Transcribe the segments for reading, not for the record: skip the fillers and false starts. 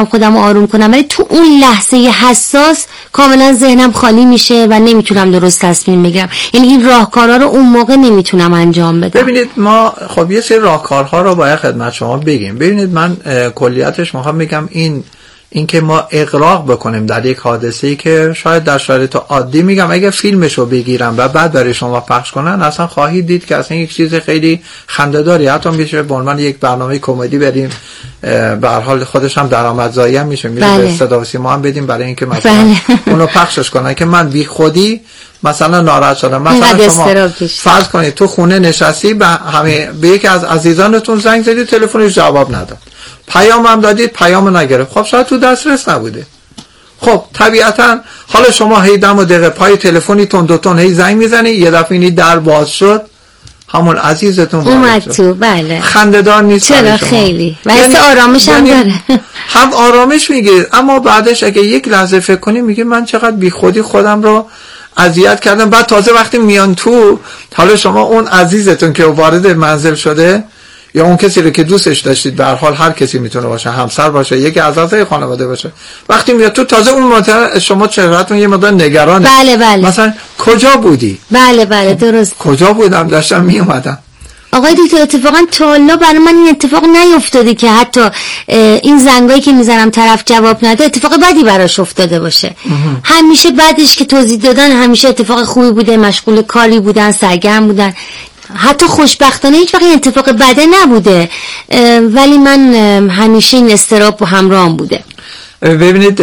خودم آروم کنم، ولی تو اون لحظه حساس کاملا ذهنم خالی میشه و نمیتونم درست تصمیم بگیرم. یعنی این راهکارها رو اون موقع نمیتونم انجام بدم. ببینید ما خب یه سری راهکارها رو باید خدمت شما بگیم. ببینید من کلیتش میخوام بگم این که ما اغراق بکنیم در یک حادثه‌ای که شاید در شرایط عادی، میگم اگه فیلمشو بگیرم و بعد برای شما پخش کنن اصلا خواهید دید که اصلا یک چیز خیلی خنده‌داری، حتی میشه به عنوان یک برنامه کمدی بریم، به هر حال خودش هم درآمدزایی هم میشه به صدا و سیما هم بدیم برای اینکه مثلا اونو پخشش کنن که من بی خودی مثلا ناراحت شدم. مثلا شما فرض کنید تو خونه نشستی به یکی از عزیزانتون زنگ زدید تلفنش جواب نداد، پیام هم دادید پیام نگرفت، خب شاید تو دسترس نبوده. خب طبیعتا حالا شما هی دم و دقیقه پای تلفنی تون هی زنگ میزنی، یه دفعه اینی در باز شد، همون عزیزتون اومد تو. بله خنده‌دار نیست؟ چرا خیلی و حس آرامش هم داره. هم آرامش میگیرید، اما بعدش اگه یک لحظه فکر کنی میگه من چقدر بی خودی خودم رو اذیت کردم. بعد تازه وقتی میان تو، حالا شما اون عزیزتون که وارد منزل شده یا اون کسی رو که دوستش داشتید، به هر حال هر کسی میتونه باشه، همسر باشه، یکی از اعضای خانواده باشه، وقتی میاد تو تازه اون موقع شما چهرهتون یه مقدار نگرانه. بله مثلا کجا بودی؟ بله درست. کجا بودم؟ داشتم میومدم. آقای دکتر اتفاقا تا حالا برای من این اتفاق نیفتاده که حتی این زنگایی که میزنم طرف جواب نده اتفاق بدی براش افتاده باشه. همیشه بعدش که توضیح دادن همیشه اتفاق خوبی بوده، مشغول کاری بودن، سرگرم بودن، حتی خوشبختانه هیچ وقت این اتفاق بده نبوده، ولی من همیشه این استراب همراهم بوده. ببینید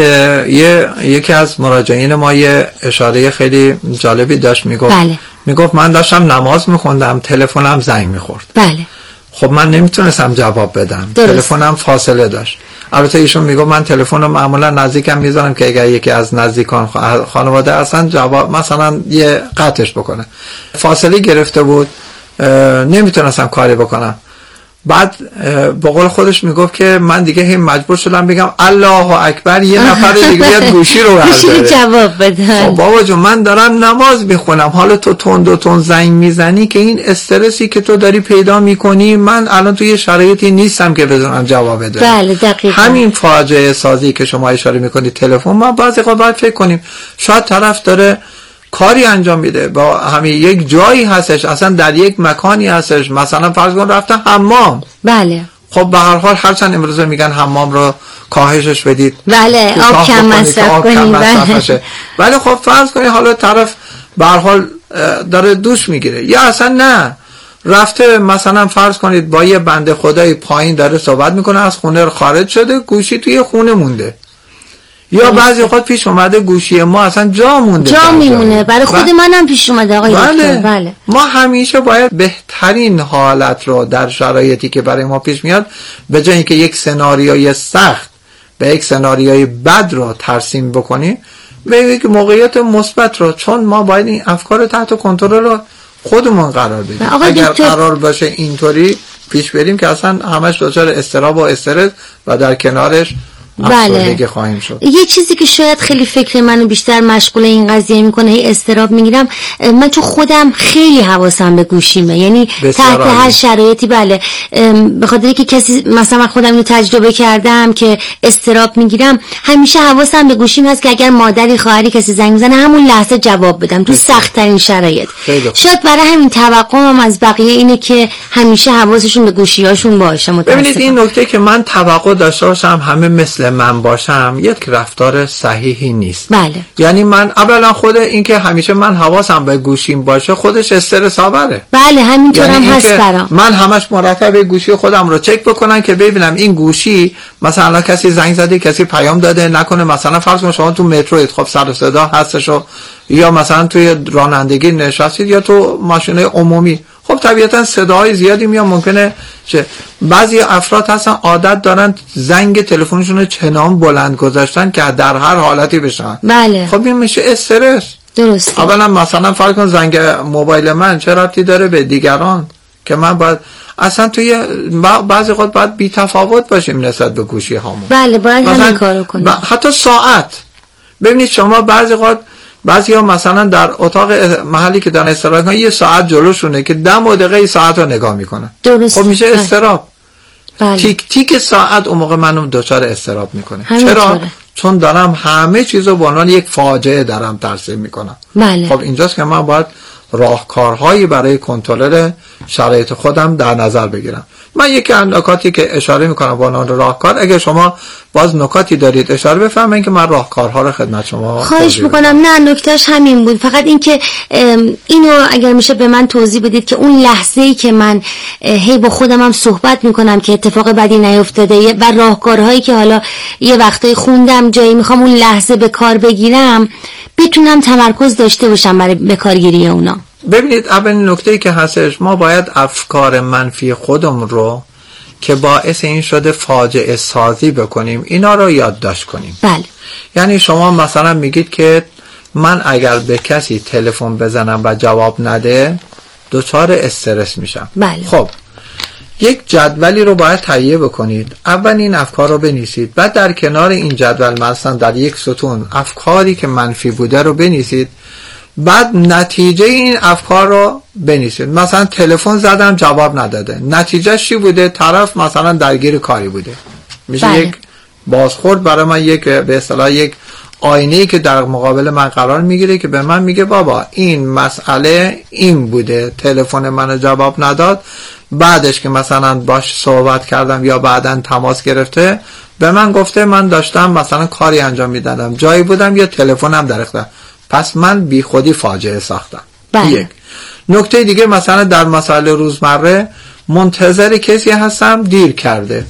یکی از مراجعین ما یه اشاره خیلی جالبی داشت، میگفت میگفت من داشتم نماز میخوندم تلفنم زنگ میخورد. بله. خب من نمیتونستم جواب بدم، تلفنم فاصله داشت. البته ایشون میگه من تلفن رو معمولا نزدیکم میذارم که اگر یکی از نزدیکان خانواده اصلا جواب مثلا یه قطعش بکنه، فاصله گرفته بود، نمیتونستم کاری بکنم. بعد به قول خودش میگفت که من دیگه هم مجبور شدم بگم الله اکبر، یه نفر دیگه بیاد گوشی رو برداره جواب بده. خب بابا جون من دارم نماز میخونم، حالا تو تون زنگ میزنی که این استرسی که تو داری پیدا میکنی، من الان توی شرایطی نیستم که بزنم جواب بده. بله دقیقاً. همین فاجعه سازی که شما اشاره میکنید تلفن، من بعضی وقت باید فکر کنیم شاید طرف داره کاری انجام میده، با همین یک جایی هستش، اصلا در یک مکانی هستش، مثلا فرض کن رفته حمام. بله. خب به هر حال هرچند امروزه میگن حمام رو کاهشش بدید، بله آب کم مصرف کنید، ولی خب فرض کنید حالا طرف به هر حال داره دوش میگیره، یا اصلا نه رفته مثلا فرض کنید با یه بنده خدای پایین داره صحبت میکنه، از خونه خارج شده، گوشی توی خونه مونده، یا بعضی وقت پیش اومده گوشی ما اصلا جا میمونه. برای خود منم پیش اومده آقای دکتر. بله. ما همیشه باید بهترین حالت رو در شرایطی که برای ما پیش میاد، به جای اینکه یک سناریوی سخت به یک سناریوی بد رو ترسیم بکنیم، به یک موقعیت مثبت رو، چون ما باید این افکار تحت کنترل رو خودمون قرار بدیم. اگر قرار باشه اینطوری پیش بریم که اصلا همش دچار اضطراب و استرس و در کنارش بله. خواهیم شد. یه چیزی که شاید خیلی فکر منو بیشتر مشغول این قضیه میکنه، هی استراب میگیرم، من تو خودم خیلی حواسم به گوشیمه، یعنی تحت هر شرایطی. بله به خاطر اینکه کسی مثلا خودم اینو تجربه کردم که استراب میگیرم، همیشه حواسم به گوشیم هست که اگر مادری خواهری کسی زنگ میزنه همون لحظه جواب بدم تو سخت ترین شرایط. شاید برای همین توقعم از بقیه اینه که همیشه حواسشون به گوشیاشون باشه. ببینید این نکته که من توقع داشته باشم همه مثل من باشم یک رفتار صحیحی نیست. بله. یعنی من اولا خود این که همیشه من حواسم به گوشیم باشه خودش استرس آوره. بله همینطورم یعنی هست برام. من همش مرتب گوشی خودم رو چک بکنم که ببینم این گوشی مثلا کسی زنگ زده، کسی پیام داده، نکنه مثلا فرض کن شما تو متروید، خب سر و صدا هستش، یا مثلا توی رانندگی نشستید یا تو ماشین عمومی، خب طبیعتا صداهای زیادی میاد، ممکنه چه بعضی افراد هستن عادت دارن زنگ تلفنشون رو چنان بلند گذاشتن که در هر حالتی بشن. بله. خب این میشه استرس. درسته. اولا مثلا فرض کن زنگ موبایل من چه ربطی داره به دیگران که من باید اصلا توی بعضی وقت باید بی تفاوت باشیم نسبت به گوشی هامون. بله باید همین کارو کنیم. حتی ساعت، ببینید شما بعضی وقت بعضیا مثلا در اتاق محلی که دارن استراحت کنن یه ساعت جلوشونه که 10 دقیقه ساعت رو نگاه میکنن. درست. خب میشه استراب. تیک تیک ساعت اون موقع منو دچار اضطراب میکنه. چرا؟ چون دارم همه چیزو به عنوان یک فاجعه دارم ترسیم میکنم. خب اینجاست که من باید راهکارهایی برای کنترل شرایط خودم در نظر بگیرم. من یکی از نکاتی که اشاره میکنم با عنوان راهکار، اگه شما باز نکاتی دارید اشاره بفرمایید که من راهکارها رو خدمت شما خواهش میکنم. نه نکتهش همین بود، فقط این که اینو اگر میشه به من توضیح بدید که اون لحظه‌ای که من هی با خودم هم صحبت میکنم که اتفاق بدی نیفتاده و راهکارهایی که حالا یه وقتایی خوندم جایی میخوام اون لحظه به کار بگیرم، بتونم تمرکز داشته باشم برای به کارگیری اونا. ببینید اولین نکته‌ای که هستش، ما باید افکار منفی خودمون رو که باعث این شده فاجعه سازی بکنیم اینا رو یادداشت کنیم. بله. یعنی شما مثلا میگید که من اگر به کسی تلفن بزنم و جواب نده دچار استرس میشم. بله. خب یک جدولی رو باید تهیه بکنید. اول این افکار رو بنویسید، بعد در کنار این جدول مثلا در یک ستون افکاری که منفی بوده رو بنویسید، بعد نتیجه این افکار رو بنویسید. مثلا تلفن زدم جواب نداده، نتیجه چی بوده؟ طرف مثلا درگیر کاری بوده. میشه بله. یک بازخورد برای من، یک به اصطلاح یک آینه‌ای که در مقابل من قرار میگیره که به من میگه بابا این مسئله این بوده، تلفن منو جواب نداد، بعدش که مثلا باش صحبت کردم یا بعداً تماس گرفته به من گفته من داشتم مثلا کاری انجام میدادم، جایی بودم یا تلفنم در اختیار، پس من بی خودی فاجعه ساختم. یک نکته دیگه، مثلا در مسائل روزمره منتظر کسی هستم دیر کرده،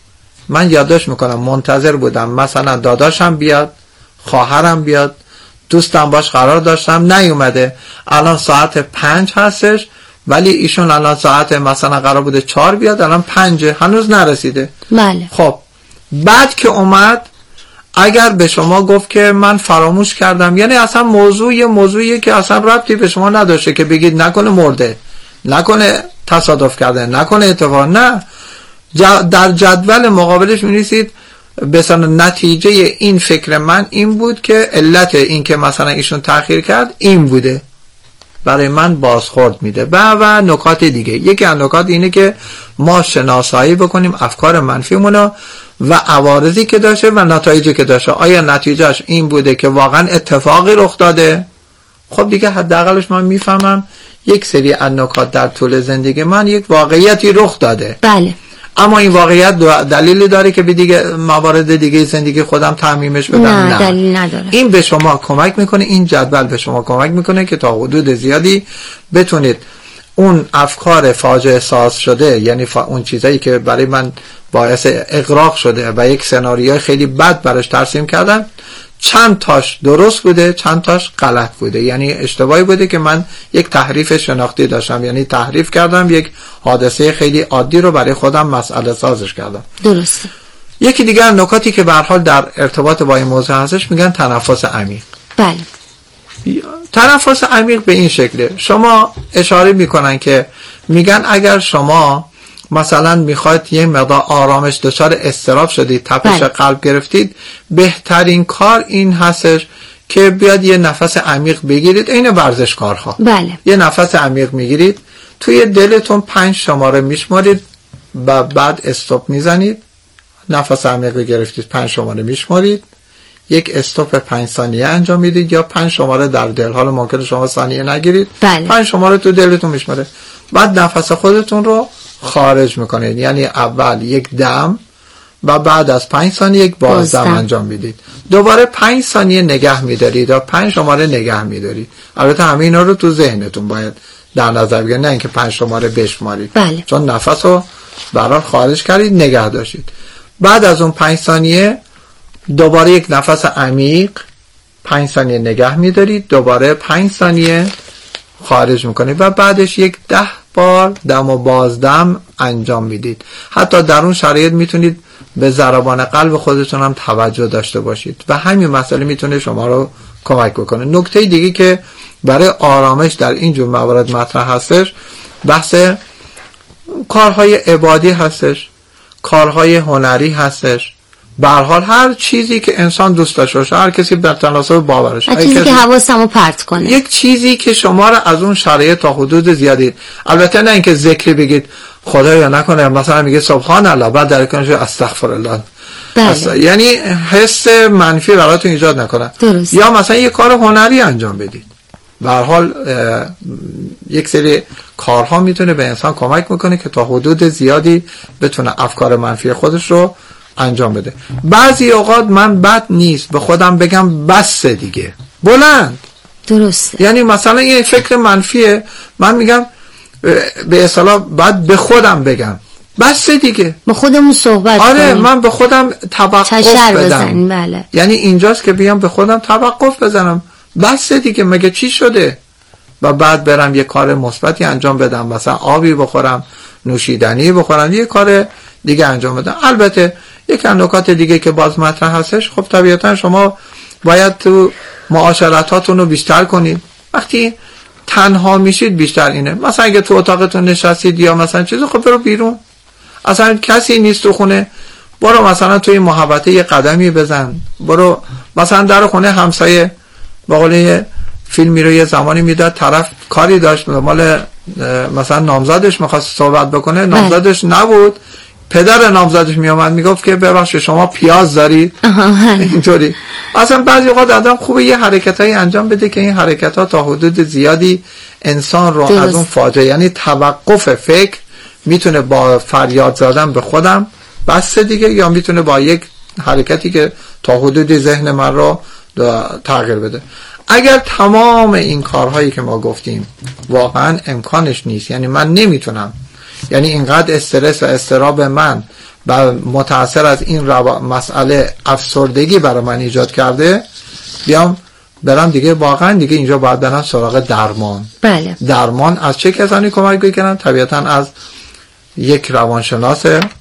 من یادداشت میکنم منتظر بودم مثلا داداشم بیاد، خواهرم بیاد، دوستم باش قرار داشتم نیومده، الان ساعت 5 هستش ولی ایشون الان ساعت مثلا قرار بوده 4 بیاد، الان 5 هنوز نرسیده. بله. خب بعد که اومد اگر به شما گفت که من فراموش کردم، یعنی اصلا موضوعیه که اصلا ربطی به شما نداشته که بگید نکنه مرده، نکنه تصادف کرده، نکنه اتفاق، نه، در جدول مقابلش می‌نویسید مثلا نتیجه این فکر من این بود که علت این که مثلا ایشون تأخیر کرد این بوده، برای من بازخورد میده. و نکات دیگه، یکی از نکات اینه که ما شناسایی بکنیم افکار منفیمونو و عوارضی که داشته و نتایجی که داشته. آیا نتیجهش این بوده که واقعا اتفاقی رخ داده؟ خب دیگه حداقلش من میفهمم یک سری از نکات در طول زندگی من یک واقعیتی رخ داده. بله. اما این واقعیت دلیلی داره که به دیگه موارد دیگه زندگی خودم تعمیمش بدم؟ نه دلیل نداره. این به شما کمک میکنه، این جدول به شما کمک میکنه که تا حدود زیادی بتونید اون افکار فاجعه ساز شده، یعنی اون چیزایی که برای من باعث اغراق شده و یک سناریوی خیلی بد براش ترسیم کردم، چند تاش درست بوده چند تاش غلط بوده، یعنی اشتباهی بوده که من یک تحریف شناختی داشتم، یعنی تحریف کردم یک حادثه خیلی عادی رو برای خودم مسئله سازش کردم. درسته. یکی دیگر نکاتی که به هر حال در ارتباط با این موضوع هستش میگن تنفس عمیق. بله. تنفس عمیق به این شکله، شما اشاره میکنن که میگن اگر شما مثلا میخواید یه مقدار آرامش دچار اضطراب شدید، تپش قلب گرفتید، بهترین کار این هستش که بیاد یه نفس عمیق بگیرید. این ورزشکارها بله. یه نفس عمیق میگیرید، توی دلتون 5 شماره میشمارید و بعد استاپ میزنید، نفس عمیق گرفتید 5 شماره میشمارید، یک استاپ 5 ثانیه انجام میدید یا 5 شماره در دل، حالا ممکنه شما ثانیه نگیرید. بله. 5 شماره تو دلتون میشماره، بعد نفس خودتون رو خارج میکنید، یعنی اول یک دم و بعد از 5 ثانیه یک بازدم انجام میدید، دوباره 5 ثانیه نگه میدارید و 5 شماره نگه میدارید. البته همه اینا رو تو ذهنتون باید در نظر بگیرید، نه اینکه 5 شماره بشمارید. بله. چون نفس رو برای خارج کردید نگه داشتید، بعد از اون 5 ثانیه دوباره یک نفس عمیق 5 ثانیه نگه میدارید، دوباره 5 ثانیه خارج میکنید و بعدش یک 10 بار دم و بازدم انجام میدید. حتی در اون شرایط میتونید به ضربان قلب خودتون هم توجه داشته باشید و همین مسئله میتونه شما رو کمک بکنه. نکته دیگه که برای آرامش در این جور موارد مطرح هستش، بحث کارهای عبادی هستش، کارهای هنری هستش، به هر حال هر چیزی که انسان دوست داشته باشه، هر کسی در تناسب باورش، هر چیزی که حواسمو پرت کنه، یک چیزی که شما رو از اون شرایط تا حدود زیادی، البته نه اینکه ذکری بگید خدایا نکنه مثلا میگه سبحان الله بعد در کنارش استغفر الله. بله. یعنی حس منفی براتون ایجاد نکنن. درست. یا مثلا یه کار هنری انجام بدید. به هر حال یک سری کارها میتونه به انسان کمک میکنه که تا حدود زیادی بتونه افکار منفی خودش رو انجام بده. بعضی اوقات من بد نیست به خودم بگم بس دیگه، بلند. درسته. یعنی مثلا یه فکر منفیه، من میگم به اصطلاح بعد به خودم بگم بس دیگه، با خودمون صحبت آره کنیم. من به خودم توقف بدم. بله. یعنی اینجاست که بیام به خودم توقف بزنم، بس دیگه مگه چی شده، و بعد برم یه کار مثبتی انجام بدم، مثلا آبی بخورم، نوشیدنی بخورم، یه کار دیگه انجام بدم. البته یک نکات دیگه که باز مطرح هستش، خب طبیعتا شما باید تو معاشرتاتون رو بیشتر کنید. وقتی تنها میشید بیشتر اینه، مثلا اگه تو اتاقتون نشستید یا مثلا چیزی، خب برو بیرون، اصلا کسی نیست تو خونه، برو مثلا توی محوطه یه قدمی بزن، برو مثلا در خونه همسایه. با قول فیلمی رو یه زمانی میداد، طرف کاری داشت مال مثلا نامزدش میخواست صحبت بکنه، نامزدش نبود، پدر نامزدش میامد میگفت که ببخشید شما پیاز دارید. اینطوری اصلا بعضی وقت آدم خوبه یه حرکتایی انجام بده که این حرکت‌ها تا حدود زیادی انسان رو از اون فاجعه، یعنی توقف فکر، میتونه با فریاد زدن به خودم بس دیگه، یا میتونه با یک حرکتی که تا حدود ذهن من رو تغییر بده. اگر تمام این کارهایی که ما گفتیم واقعا امکانش نیست، یعنی من نمیتونم، یعنی اینقدر استرس و اضطراب من و متأثر از این مسئله افسردگی برای من ایجاد کرده، بیام برم دیگه، واقعا دیگه اینجا باید برم سراغ درمان. بله. درمان از چه کسانی کمک بگیرن؟ طبیعتا از یک روانشناس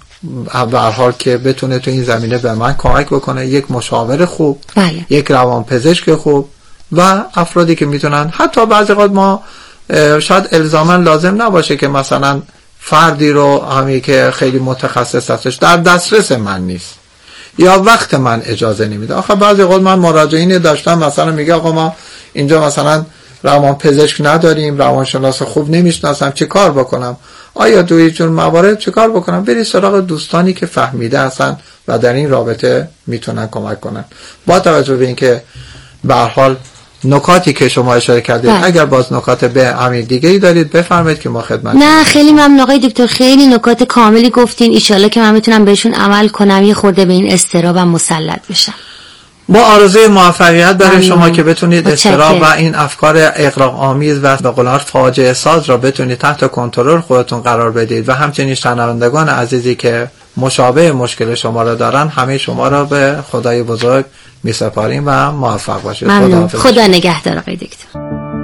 به هر حال که بتونه تو این زمینه به من کمک بکنه، یک مشاور خوب. بله. یک روانپزشک خوب و افرادی که میتونن، حتی بعضی وقت ما شاید الزاما لازم نباشه که مثلا فردی رو همی که خیلی متخصص هستش در دسترس من نیست یا وقت من اجازه نمیده. آخه بعضی وقت من مراجعینی داشتم مثلا میگه آقا ما اینجا مثلا روانپزشک نداریم، روانشناس خوب نمیشناسم، چه کار بکنم؟ آیا دوی جون موارد چه کار بکنم؟ بری سراغ دوستانی که فهمیده هستن و در این رابطه میتونن کمک کنن. با توجه به اینکه به هر حال نکاتی که شما اشاره کردید، اگر باز نکات به همین دیگه ای دارید بفرمایید که ما خدمت. نه خیلی ممنون آقای دکتر، خیلی نکات کاملی گفتین، ان شاءالله که من بتونم بهشون عمل کنم، یه خورده به این اضطرابم مسلط بشم. با آرزوی موفقیت برای شما که بتونید اضطراب و این افکار اغراق آمیز و به قول فاجعه ساز را بتونید تحت کنترل خودتون قرار بدید، و همچنین شنوندگان عزیزی که مشابه مشکل شما را دارن، همه شما را به خدای بزرگ میسپاریم و موفق باشید. خدا نگهدار آقای دکتر.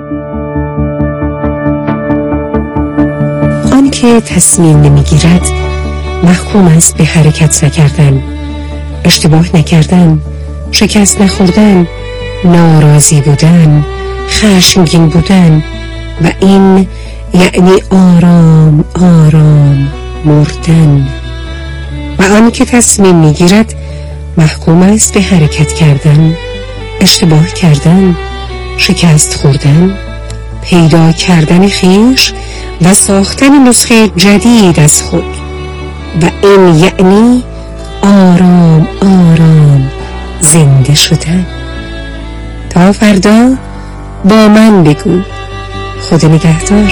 آن که تصمیم نمیگیرد محکوم است به حرکت نکردن، اشتباه نکردن، شکست نخوردن، ناراضی بودن، خشمگین بودن، و این یعنی آرام آرام مردن. و آن که تصمیم میگیرد محکوم است به حرکت کردن، اشتباه کردن، شکست خوردن، پیدا کردن خویش و ساختن نسخه جدید از خود، و این یعنی آرام آرام زنده شدن. تا فردا با من بگو. خدا نگهدار.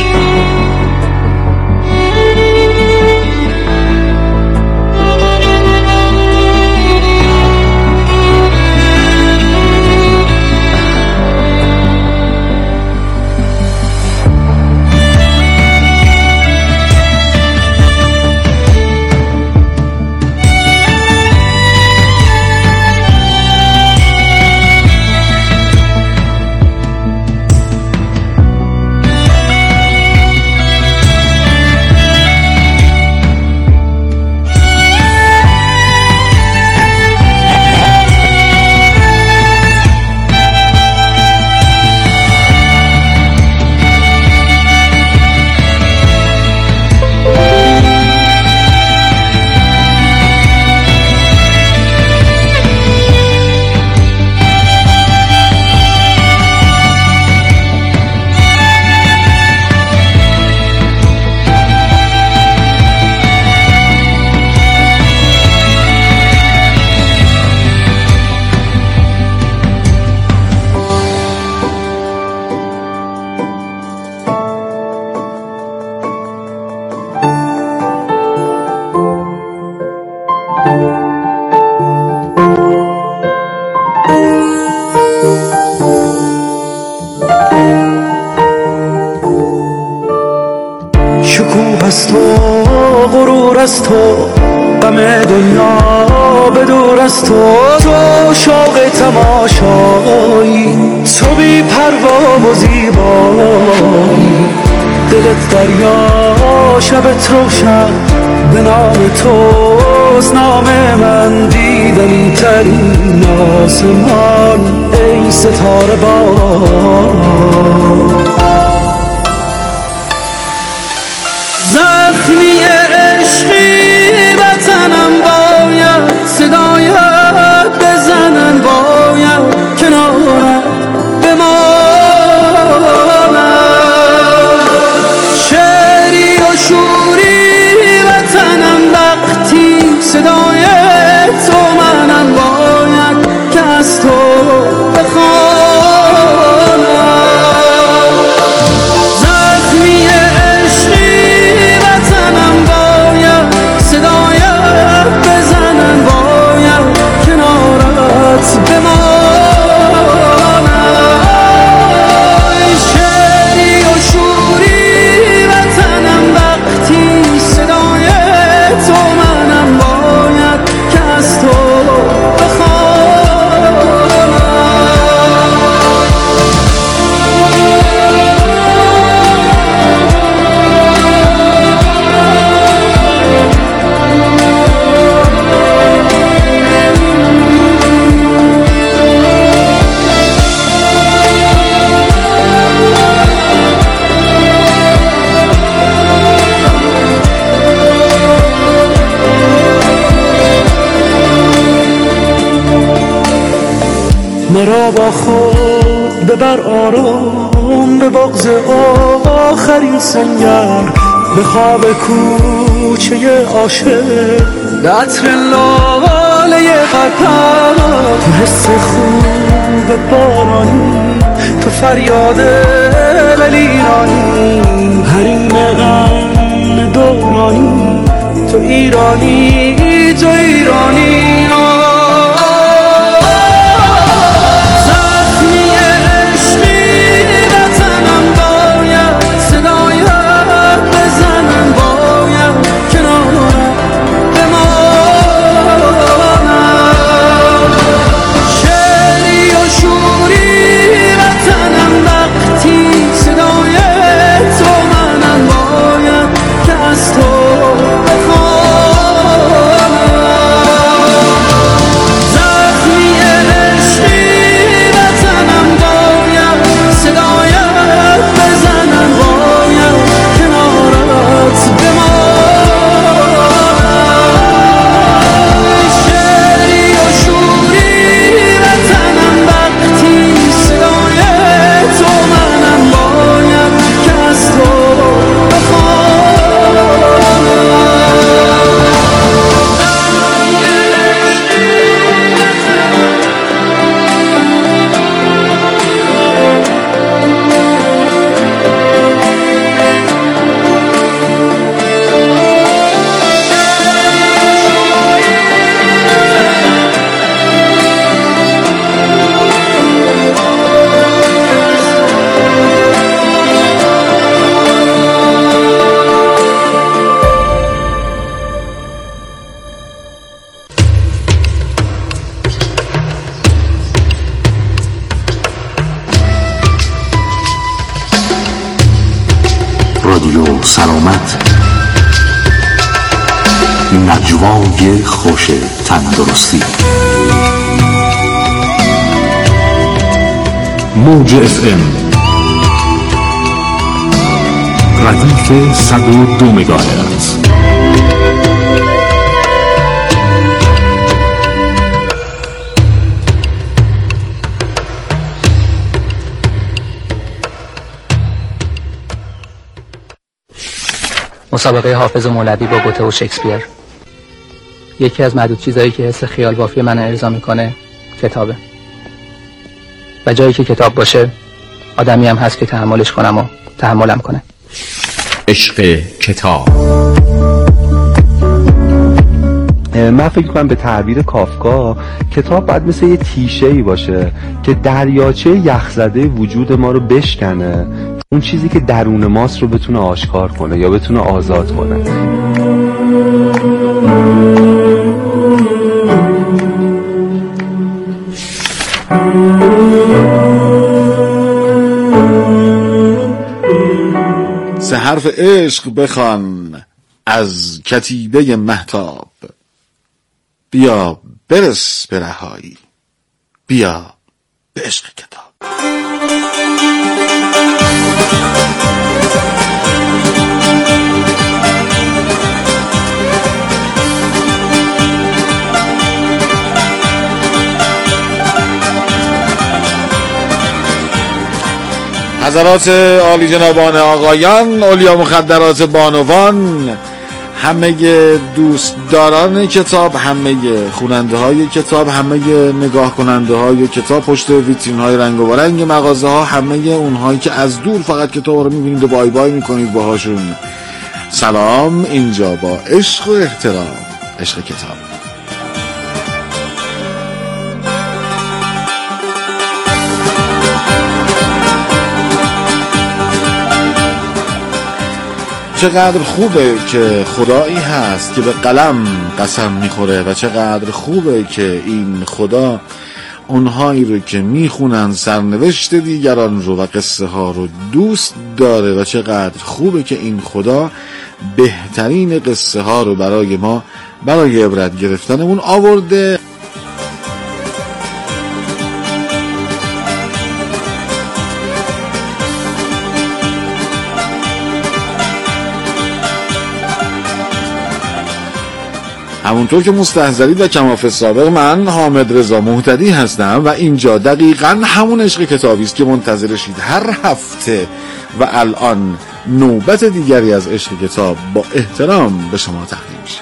دور از تو، غم دنیا به دور از تو، تو شوق تماشایی، تو بی پروا و زیبایی، دلت دریا شبت روشن، به نام توست نام من، دیدنی ترین آسمان ای ستاره بار. زخمی عشقی وطنم باید صدایت بزنن، باید کنارت بمانم، شعری و شوری وطنم وقتی صدای تو منم، باید که از تو بخوانم. زخمی عشقی وطنم باید صدایت بزنن، باید کنارت بمانم، شعری و شوری وطنم وقتی صدای تو منم، باید که از تو مرا با خود ببر آرام به بغض آخرین سنگر، به خواب کوچه عاشق، به عطر لاله قطر، تو حس خوب بارانی، تو فریاد ایرانی، حریم غم دورانی، تو ایرانی تو ایرانی. رادیو سلامت، نجوای خوش تندرستی. موج FM ردیف 102 مگاهرتز. مسابقه حافظ و مولوی با گوته و شکسپیر. یکی از معدود چیزایی که حس خیال بافی من ارضا میکنه کتابه، و جایی که کتاب باشه آدمی هم هست که تحملش کنم و تحملم کنه. عشق کتاب. من فکر کنم به تعبیر کافکا کتاب باید مثل یه تیشه‌ای باشه که دریاچه یخزده وجود ما رو بشکنه، اون چیزی که درون ماست رو بتونه آشکار کنه یا بتونه آزاد کنه. سه حرف عشق بخوان از کتیبه مهتاب، بیا برس به رهایی، بیا به عشق کتاب. حضرات عالی جنابان آقایان، اولیا مخدرات بانوان، همه دوستداران کتاب، همه خواننده های کتاب، همه نگاه کننده های کتاب پشت ویترین های رنگ و رنگ مغازه ها، همه اونهایی که از دور فقط کتاب رو میبینید و بای بای میکنید باهاشون، سلام. اینجا با عشق و احترام، عشق کتاب. چقدر خوبه که خدایی هست که به قلم قسم میخوره و چقدر خوبه که این خدا اونهایی رو که میخونن سرنوشت دیگران رو و قصه ها رو دوست داره و چقدر خوبه که این خدا بهترین قصه ها رو برای ما، برای عبرت گرفتنمون آورده. همونطور که مستحضرید و کماف سابق، من حامد رضا مهتدی هستم و اینجا دقیقاً همون عشق کتابی است که منتظرشید هر هفته و الان نوبت دیگری از عشق کتاب با احترام به شما تقدیم میشه.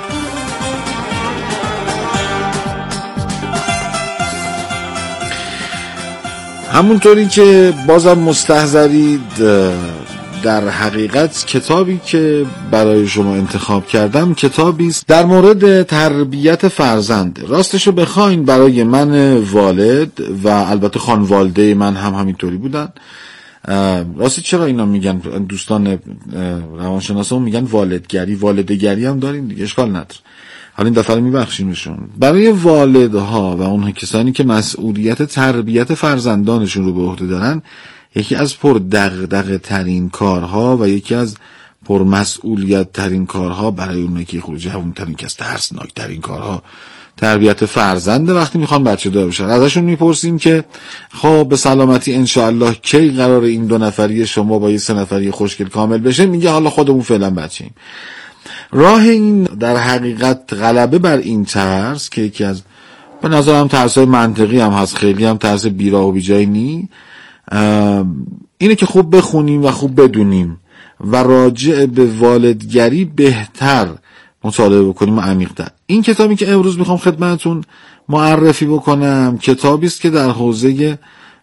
همونطوری که بازم مستحضرید، در حقیقت کتابی که برای شما انتخاب کردم کتابی است در مورد تربیت فرزند. راستشو بخواین برای من والد و البته خانواده من هم همینطوری بودن. راستی چرا اینا میگن دوستان روانشناسا میگن والدگری، والدگری هم داریم دیگه، اشکال نداره. حالا این دفعه میبخشیمشون. برای والدها و اون کسانی که مسئولیت تربیت فرزندانشون رو به عهده دارن، یکی از پر دغدغه ترین کارها و یکی از پر مسئولیت ترین کارها برای اونایی که خروج جوان ترین که از ترسناک ترین کارها تربیت فرزند. وقتی میخوان بچه دار بشن ازشون میپرسیم که خب به سلامتی انشاءالله کی قرار این 2 نفری شما با 3 نفری خوشگل کامل بشه؟ میگه حالا خودمون فعلا بچه‌ایم. راه این در حقیقت غلبه بر این ترس که یکی از به نظرم ترس‌های منطقی هم هست، خیلی هم ترس بیراه و بیجایی نی، اینه که خوب بخونیم و خوب بدونیم و راجع به والدگری بهتر مطالعه بکنیم و عمیق‌تر. این کتابی که امروز میخوام خدمتتون معرفی بکنم کتابی است که در حوزه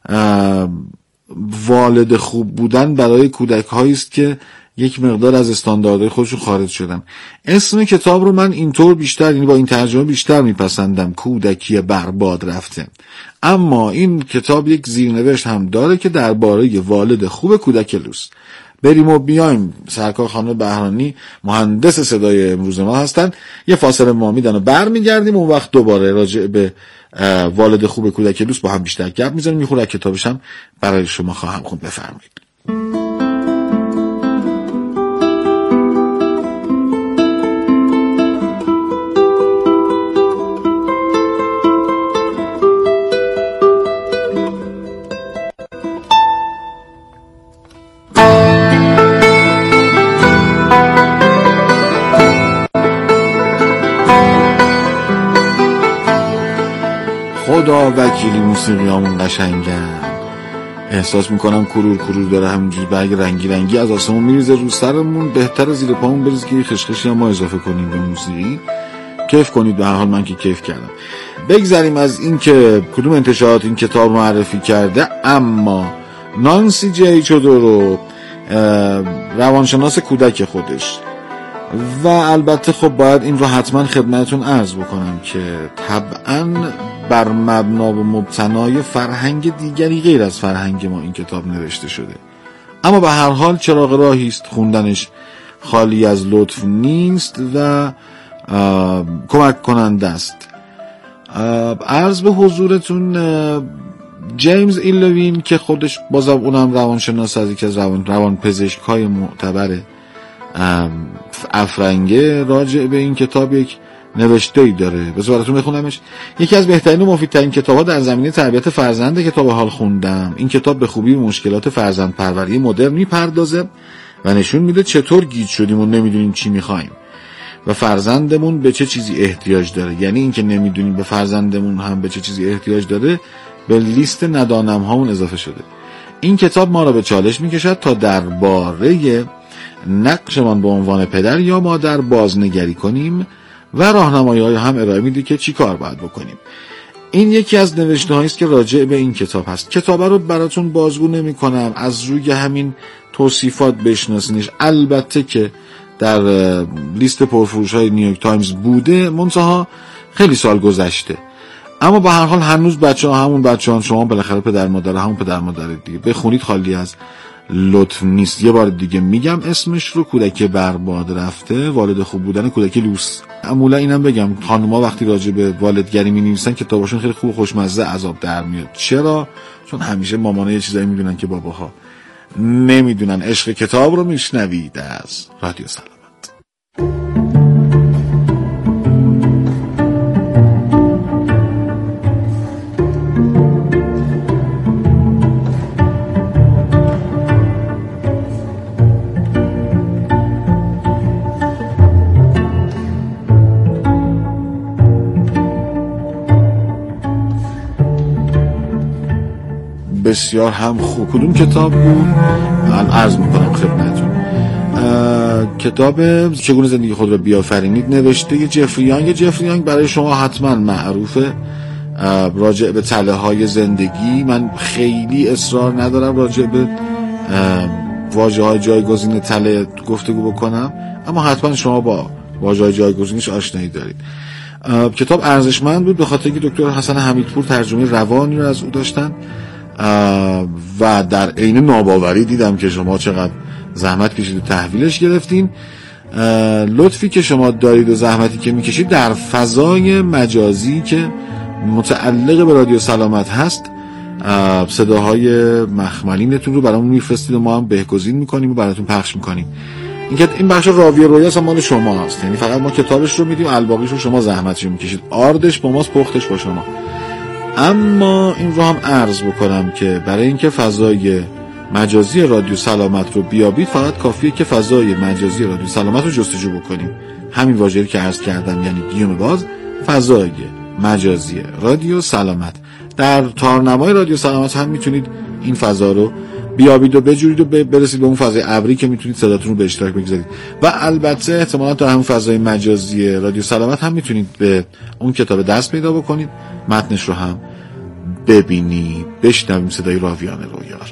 والد خوب بودن برای کودک‌هایی است که یک مقدار از استانداردهای خودشون خارج شدن. اسم کتاب رو من اینطور بیشتر، یعنی با این ترجمه بیشتر میپسندم، کودکی برباد رفته. اما این کتاب یک زیرنوشت هم داره که درباره والد خوب کودک لوس. بریم و بیایم. سرکار خانم بهرانی مهندس صدای امروز ما هستن. یه فاصله ما میدن و برمیگردیم، اون وقت دوباره راجع به والد خوب کودک لوس با هم بیشتر گپ میزنیم. میخوره کتابش هم برای شما خواهم خوند. بفرمایید. خدا وکیلی موسیقیامون قشنگن. احساس میکنم کرور کرور داره همینجوری برگ رنگی رنگی از آسمون میریزه رو سرمون. بهتر زیر پامون بریز که خشخشی هم ما اضافه کنیم به موسیقی. کیف کنید، به هر حال من که کیف کردم. بگذاریم از این که کدوم انتشارات این کتاب معرفی کرده، اما نانسی جی چودورو روانشناس کودک خودش و البته خب باید این رو حتما خدمتتون عرض بکنم که طبعاً بر مبنا و مبتنای فرهنگ دیگری غیر از فرهنگ ما این کتاب نوشته شده، اما به هر حال چراغ راهی است خوندنش خالی از لطف نیست و کمک کننده است. عرض به حضورتون جیمز ایلوین که خودش بازم اونم روانشناس از یکی از روانپزشک‌های معتبر افرنگه راجع به این کتاب یک نوشته‌ای داره. بذار براتون بخونمش. یکی از بهترین و مفیدترین کتاب‌ها در زمینه تربیت فرزند که تا به حال خوندم. این کتاب به خوبی به مشکلات فرزندپروری مدرن میپردازه و نشون میده چطور گیج شدیم و نمیدونیم چی می‌خوایم و فرزندمون به چه چیزی احتیاج داره. یعنی این که نمیدونیم به فرزندمون هم به چه چیزی احتیاج داره به لیست ندانم هامون اضافه شده. این کتاب ما را به چالش میکشد تا درباره نقشمان به عنوان پدر یا مادر بازنگری کنیم و راهنمایی‌های هم ارائه میده که چی کار باید بکنیم. این یکی از نوشته‌هایی است که راجع به این کتاب هست. کتاب رو براتون بازگو نمی‌کنم، از روی همین توصیفات بشناسینش. البته که در لیست پرفروش‌های نیویورک تایمز بوده، منتها خیلی سال گذشته. اما به هر حال هنوز بچه‌ها همون بچه‌ها، شما بالاخره پدر مادر همون پدر مادر دیگه. بخونید، خالی از لطف نیست. یه بار دیگه میگم اسمش رو، کودک برباد رفته، والد خوب بودن کودک لوس. معمولا اینم بگم خانوما وقتی راجع به والدگری می‌نویسن کتاباشون خیلی خوب و خوشمزه عذاب در میاد. چرا؟ چون همیشه مامانا یه چیزایی میدونن که باباها نمیدونن. عشق کتاب رو میشنوید از رادیو سلامت. بسیار هم خوب. کدوم کتاب بود؟ من عرض میکنم خدمتتون. کتاب چگونه زندگی خود را بیافرینید نوشته جفری یانگ برای شما حتما معروفه. راجع به تله های زندگی من خیلی اصرار ندارم راجع به واژه های جایگزین تله گفتگو بکنم، اما حتما شما با واژه های جایگزینش آشنایی دارید. کتاب ارزشمند بود به خاطر که دکتر حسن حمیدپور ترجمه روانی رو از او داشتن و در عین ناباوری دیدم که شما چقدر زحمت کشید و تحویلش گرفتین. لطفی که شما دارید و زحمتی که میکشید در فضای مجازی که متعلق به رادیو سلامت هست، صداهای مخملینتون رو برامون میفرستید و ما هم بهگزین میکنیم و براتون پخش میکنیم. این بخش راوی رویاست مال شما هست، یعنی فقط ما کتابش رو میدیم، الباقیش رو شما زحمتش رو میکشید. آردش با ماست، پختش با شما. اما این رو هم عرض بکنم که برای اینکه فضای مجازی رادیو سلامت رو بیابید فقط کافیه که فضای مجازی رادیو سلامت رو جستجو بکنیم. همین واژه‌ای که عرض کردم، یعنی گیوم باز، فضای مجازی رادیو سلامت. در تارنمای رادیو سلامت هم میتونید این فضا رو بیابید و بجورید و برسید به اون فضای ابری که میتونید صداتون رو به اشتراک بگذارید. و البته احتمالاً در همون فضای مجازی رادیو سلامت هم میتونید به اون کتاب دست پیدا بکنید، متنش رو هم ببینید. بشنویم صدای راویان رویا رو.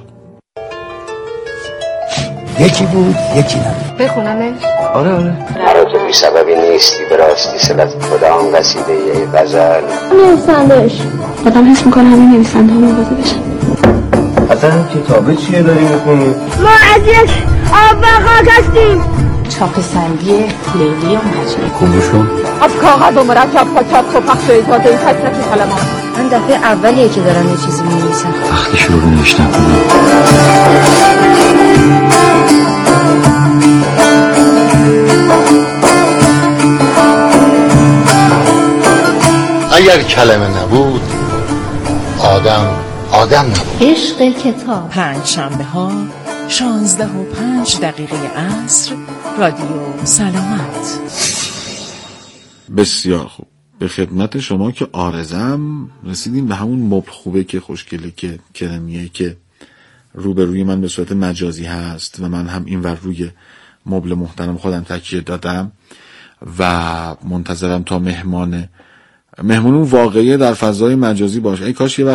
یکی بود یکی نبود. بخونمش؟ آره. مرا تو بی سببی نیستی، به راستی سلت خدا آن قصیده یه غزل. نویسندش آدم حس میکنه همین نویسنده ها موازه بشن. اصلا کتابه چیه داری میخونی؟ ما از یک آبقاق هستیم. چاپ سنگی لیلی و مجنون. کموشون؟ از کاغذ و مرکب پاچت و پخش ایزاده این تک کلمات. من دفعه اولیه که دارم یه چیزی می‌نویسم. وقتی شروع نوشتن کنم. اگر کلمه نبود آدم نبود. عشق کتاب. 5 شنبه‌ها 11:05 عصر، رادیو سلامت. بسیار خوب. به خدمت شما که آرزم رسیدیم به همون مبل خوبه که خوشگله که کرمیه که روبروی من به صورت مجازی هست و من هم این ور روی مبل محترم خودم تکیه دادم و منتظرم تا مهمون واقعی در فضای مجازی باشه. ای کاش یه وقت